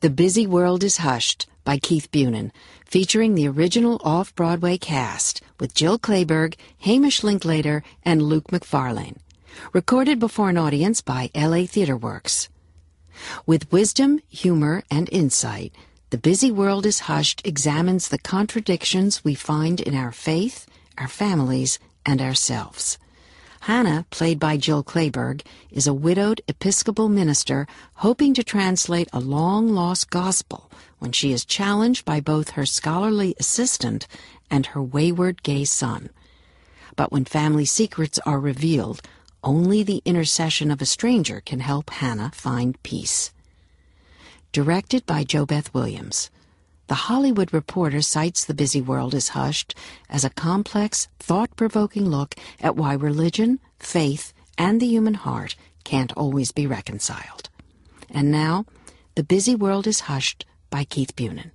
The Busy World is Hushed by Keith Bunin, featuring the original off-Broadway cast with Jill Clayburgh, Hamish Linklater, and Luke Macfarlane. Recorded before an audience by LA Theatre Works. With wisdom, humor, and insight, The Busy World is Hushed examines the contradictions we find in our faith, our families, and ourselves. Hannah, played by Jill Clayburgh, is a widowed Episcopal minister hoping to translate a long-lost gospel when she is challenged by both her scholarly assistant and her wayward gay son. But when family secrets are revealed, only the intercession of a stranger can help Hannah find peace. Directed by JoBeth Williams. The Hollywood Reporter cites The Busy World is Hushed as a complex, thought-provoking look at why religion, faith, and the human heart can't always be reconciled. And now, The Busy World is Hushed by Keith Bunin.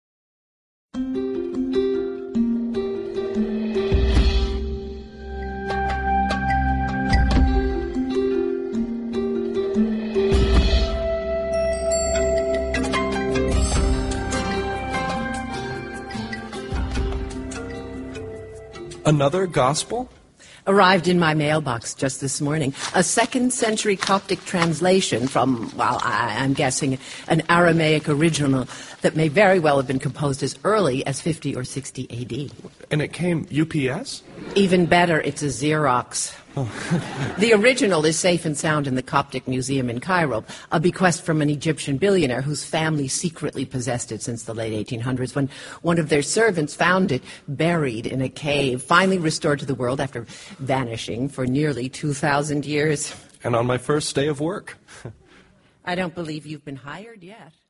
Another gospel? Arrived in my mailbox just this morning. A 2nd century Coptic translation from, well, I'm guessing, an Aramaic original that may very well have been composed as early as 50 or 60 A.D. And it came UPS? Even better, it's a Xerox. Oh. The original is safe and sound in the Coptic Museum in Cairo, a bequest from an Egyptian billionaire whose family secretly possessed it since the late 1800s when one of their servants found it buried in a cave, finally restored to the world after vanishing for nearly 2,000 years. And on my first day of work. I don't believe you've been hired yet.